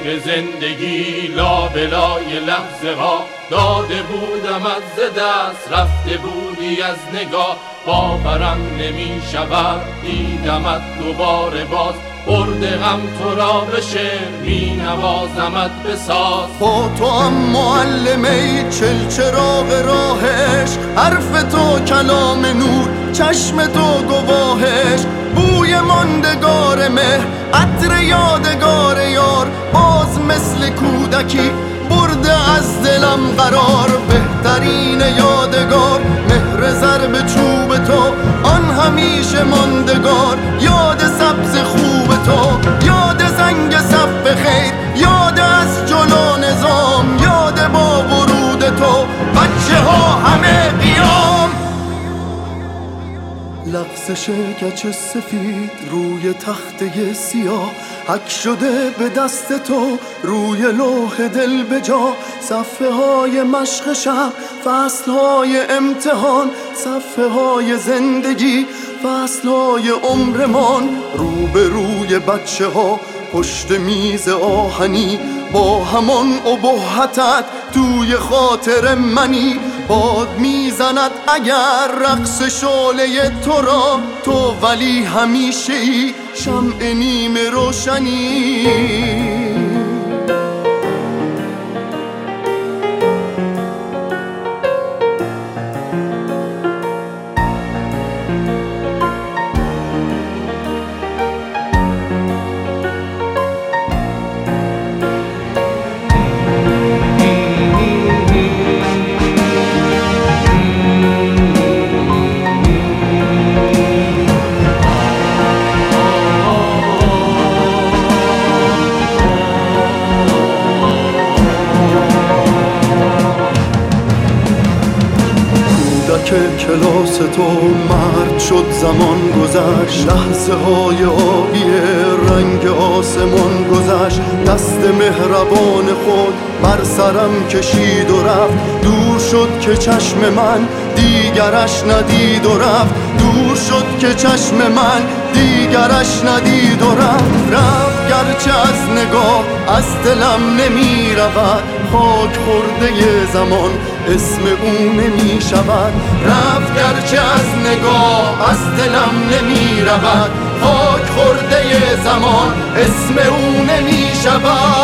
عشق زندگی لابلای لحظه ها داده بودم از دست، رفته بودی از نگاه، باورم نمی شود دیدمت دوباره باز، برده غم تو را به شعر می نوازمت به ساز. با تو هم معلمه چلچراغ راه عشق، حرف تو کلام نور، چشم تو گواهش، بوی ماندگار مهر، عطر یادگار یار، باز مثل کودکی برده از دلم قرار. بهترین یادگار مهر ضرب چوب تو، آن همیشه ماندگار، یاد سبز خوب تو، یاد زنگ صف خیر، یاد از جلو نظام، یاد با ورود تو بچه ها همه قیام. لغزش گچ سفید روی تخته سیاه، حک شده به دست تو روی لوح دل بجا. صفحه های مشق شب، فصل های امتحان، صفحه های زندگی، فصل های عمرمان. روبروی بچه ها پشت میز آهنی، با همان ابهتت توی خاطر منی. باد میزند اگر رقص شعله تو را، تو ولی همیشه ای شمع نیمه روشنی. که کلاس تو مرد شد، زمان گذشت، لحظه های آبی رنگ آسمان گذشت. دست مهربان خود بر سرم کشید و رفت، دور شد که چشم من دیگرش ندید و رفت، دور شد که چشم من دیگرش ندید و رفت. رفت گرچه از نگاه از دلم نمی رود، خاک خورده زمان اسم او نمی شود. رفت گرچه از نگاه از دلم نمی رود، خاک خورده زمان اسم او نمی شود.